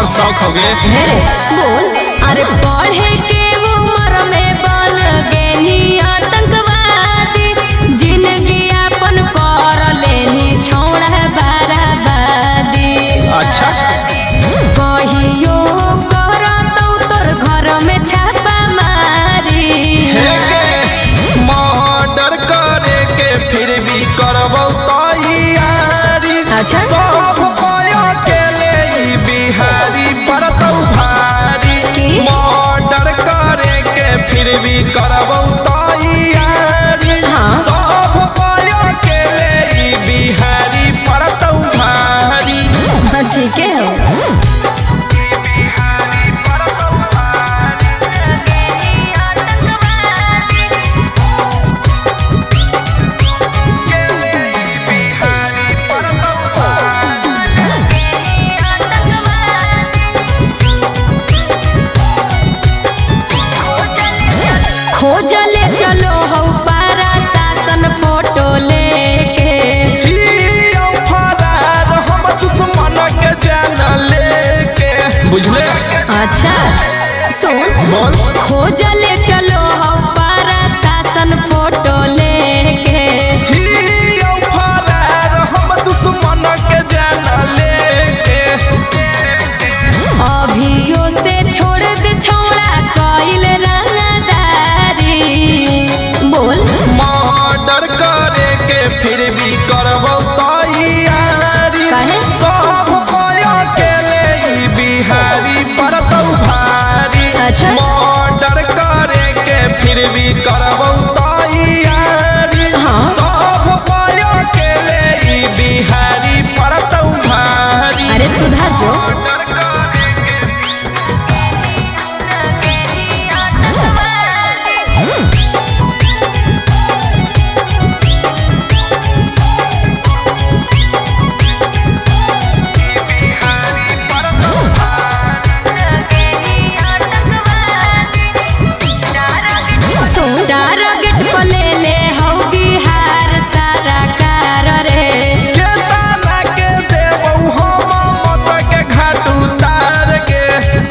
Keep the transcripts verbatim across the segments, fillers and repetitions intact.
हमर शौक हो गे। बोल अरे पढ़े के उम्र में बन गेनी आतंकवादी, जिंदगी अपन कर लेनी छोड़ा बराबादी। अच्छा कहियो करतौ तोर घर में छापा मारी। मर्डर करे के फिर भी करबौ तैयारी। अच्छा सब पाया के ले बिहारी पड़तौ भारी। मर्डर करे के फिर भी करबौ तैयारी। हाँ। सब पाया के ले बिहारी पड़तौ भारी। ठीक है हो। खोजले चलो हो पारा शासन फोटो लेके। हम दुश्मन के जान लेके बुझले। अच्छा सुन बोल। खोजले चलो हो पारा शासन फोटो लेके। हम दुश्मन के जान लेके अभियो से छोड़ दे छोड़ा कइल रंगदारी। बोल मर्डर करे के फिर भी करबौ तैयारी। काहे? सब पाया के ले बिहारी पड़तौ भारी। अच्छा। मर्डर करे के फिर भी करबौ तैयारी। हाँ। सब पाया के ले बिहारी पड़तौ भारी। अरे सुधा जो टारगेट पर ले ले हो बिहार सारा कार रे। के ताला के देबौ हम मत के घाट उतार के।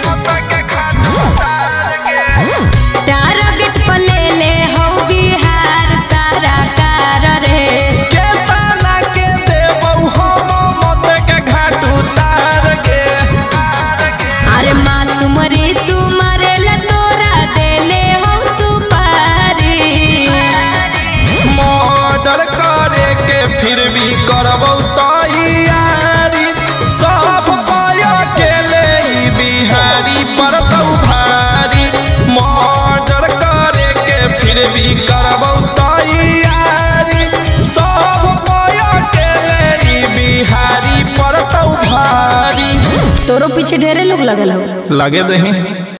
टारगेट पर ले ले हो बिहार सारा कार रे। के ताला के देबौ हम मत के घाट उतार के। अरे मासूम रे सुमारे ला तोरा देले हो सुपारी। मर्डर करे के फिर भी करबौ तैयारी। सब पाया के ले बिहारी पड़तौ भारी। मर्डर करे के फिर भी करबौ तैयारी। सब पाया के ले बिहारी पड़तौ भारी। तोरो पीछे ढेरे लोग लगल हो। लगे दही।